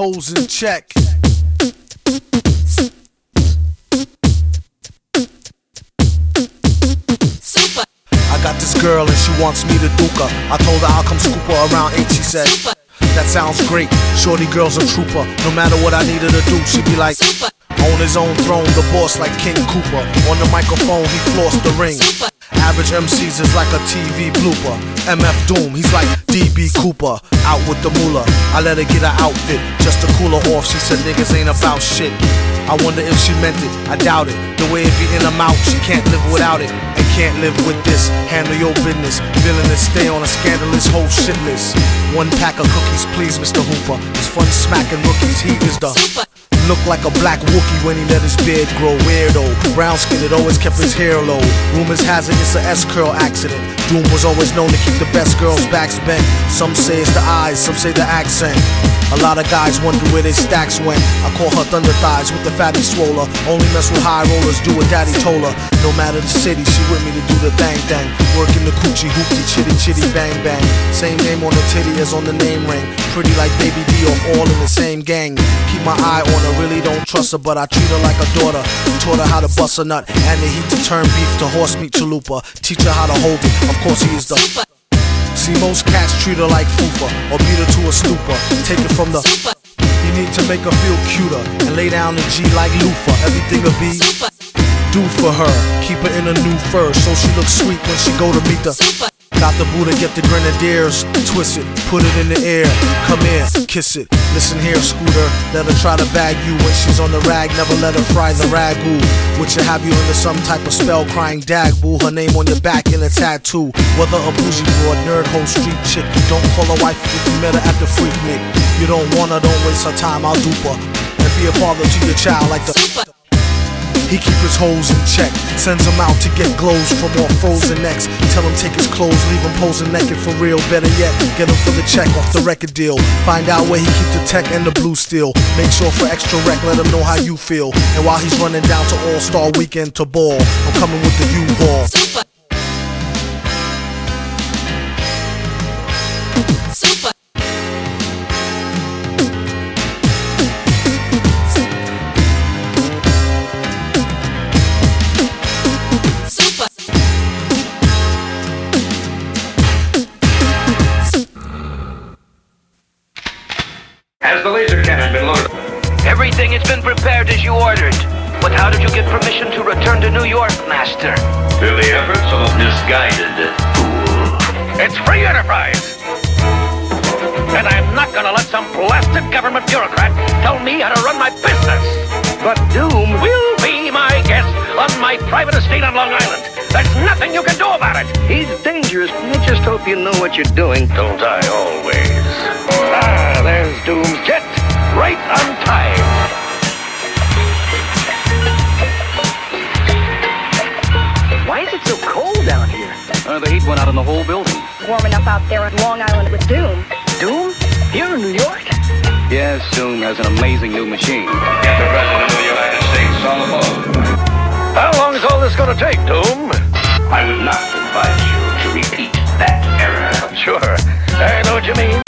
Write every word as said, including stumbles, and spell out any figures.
hoes in check. Super. I got this girl and she wants me to duke her. I told her I'll come scoop her around eight, she said Super. That sounds great, shorty girl's a trooper. No matter what I needed to do, she'd be like Super. On his own throne, the boss like King Cooper. On the microphone, he flossed the ring. Super. Average M Cs is like a T V blooper. M F Doom, he's like D B Cooper. Out with the moolah, I let her get her outfit just to cool her off. She said niggas ain't about shit. I wonder if she meant it, I doubt it. The way it be in her mouth, she can't live without it. And can't live with this, handle your business. Villainous, stay on a scandalous whole shit list. One pack of cookies, please, Mister Hooper. It's fun smacking rookies, he is the Super. Look like a black Wookie when he let his beard grow. Weirdo, brown skinned, always kept his hair low. Rumors has it it's a S-curl accident. Doom was always known to keep the best girls' backs bent. Some say it's the eyes, some say the accent. A lot of guys wonder where their stacks went. I call her thunder thighs with the fatty swoller. Only mess with high rollers, do what daddy told her. No matter the city, she with me to do the thang thang. Working the coochie hoopty chitty chitty bang bang. Same name on the titty as on the name ring. Pretty like Baby D off all in the same gang. Keep my eye on her, really don't trust her, but I treat her like a daughter. Taught her how to bust a nut and the heat to turn beef to horse meat chalupa. Teach her how to hold it, of course he is the Super. See, most cats treat her like fupa or beat her to a stupor. Take it from the Super. You need to make her feel cuter and lay down the G like loofah. Everything'll be Super. do for her. Keep her in a new fur so she looks sweet when she go to meet the Super. Got the Buddha, get the grenadiers, twist it, put it in the air, come here, kiss it. Listen here, Scooter, let her try to bag you when she's on the rag. Never let her fry the ragu, which will have you under some type of spell, crying dag boo. Her name on your back in a tattoo. Whether a bougie broad, nerd, hoe, street chick, don't call her wife if you met her at the Freak Nick. You don't want her, don't waste her time, I'll dupe her and be a father to your child like the Super. He keep his hoes in check, sends them out to get glows from all frozen necks. Tell him take his clothes, leave him posing naked for real. Better yet, get him for the check off the record deal. Find out where he keep the tech and the blue steel. Make sure for extra rec, let him know how you feel. And while he's running down to All-Star Weekend to ball, I'm coming with the U-Haul. Super. Super. Super. Has the laser cannon been loaded? Everything has been prepared as you ordered. But how did you get permission to return to New York, Master? Through the efforts of a misguided fool. It's free enterprise. And I'm not gonna let some blasted government bureaucrat tell me how to run my business. But Doom will be my guest on my private estate on Long Island. There's nothing you can do about it. He's dangerous. I just hope you know what you're doing. Don't I always? Ah, there's Doom's jet. Right on time. Why is it so cold down here? Uh, the heat went out in the whole building. Warm enough out there on Long Island with Doom. Doom? Here in New York? Yes, Doom has an amazing new machine. Get the President of the United States on the phone. How long is all this gonna take, Doom? I would not advise you to repeat that error. Sure. I know what you mean.